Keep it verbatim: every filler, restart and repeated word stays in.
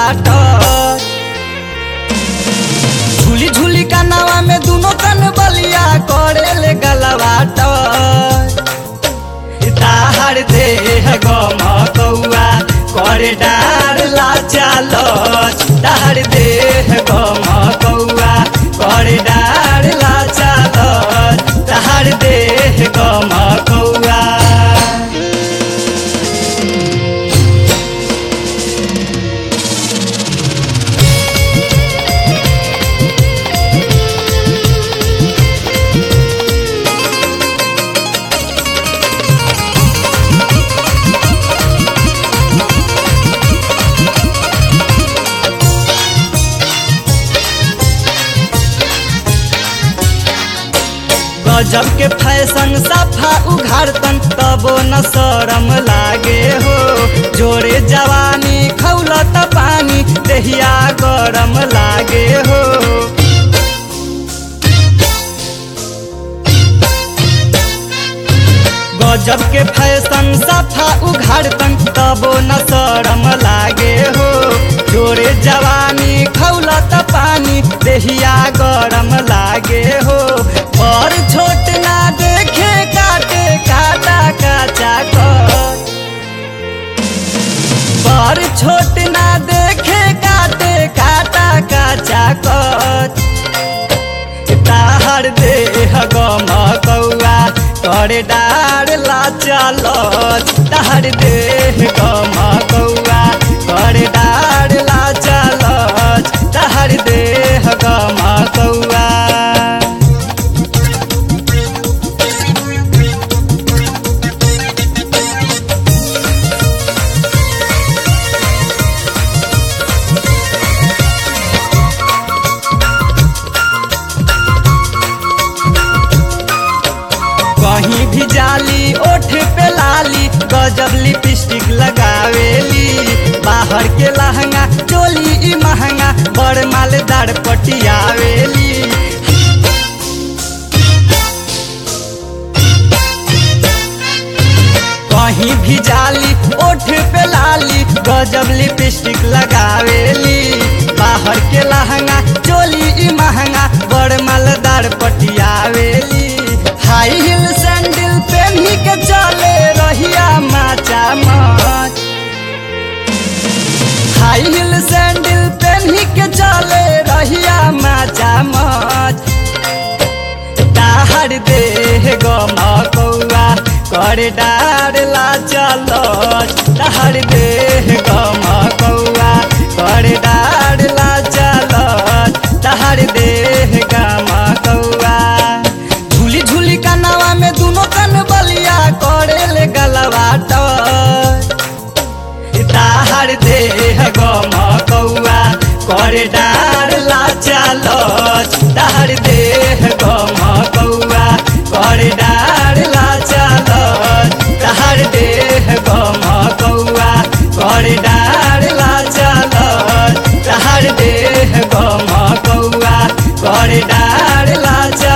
गलवाट झूली झूली कानवा में दोनों कन बलिया करे ले गलवाट ताहर देह गम कौआ करे डार ला चालो ताहर देह गम कौआ करे डार ला चालो ताहर देह गम कौआ गजब के फैशन सफा उघारतन तबो न शरम लागे हो जोरे जवानी खौलत पानी देहिया गरम लागे हो गजब के फैशन सफा उघारतन तबो न शरम लागे हो जोरे जवानी खौलत पानी देहिया गरम लागे हो और छोट ना देखे काटे काटा काचा कर पर छोट ना देखे काटे काटा काचा कर ताहर देह गम कौआ करे डार ला चलो ताहर देह गम कौआ करे डार ला चलो ताहर देह गम कौआ कहीं भी जाली ओठ पे लाली गजब लिपस्टिक लगावेली बाहर के लहंगा चोली ई महंगा बड़ मालदार पटियावेली कहीं भी जाली ओठ पे लाली गजब लिपस्टिक लगावेली बाहर के लहंगा चोली ई महंगा बड़ मालदार पटियावेली हाई हिल सैंडल पहनी के चले रहिया माचा मच हाई हिल सैंडल पहनी के चले रहिया माचा मच ताहर देह गम कौआ करे डार ला चलो ताहर देह गम कौआ करे डार ला चलो ताहर देह गम कौआ झूली झूली कानवा में दोनों कन बलिया करे ले गलवाट ताहर देह गम कौआ करे डार ला चलो ताहर देह गम कौआ करे डार ला चलो ताहर देह गम कौआ करे डार ला चलो ताहर देह गम कौआ करे डार ला चलो।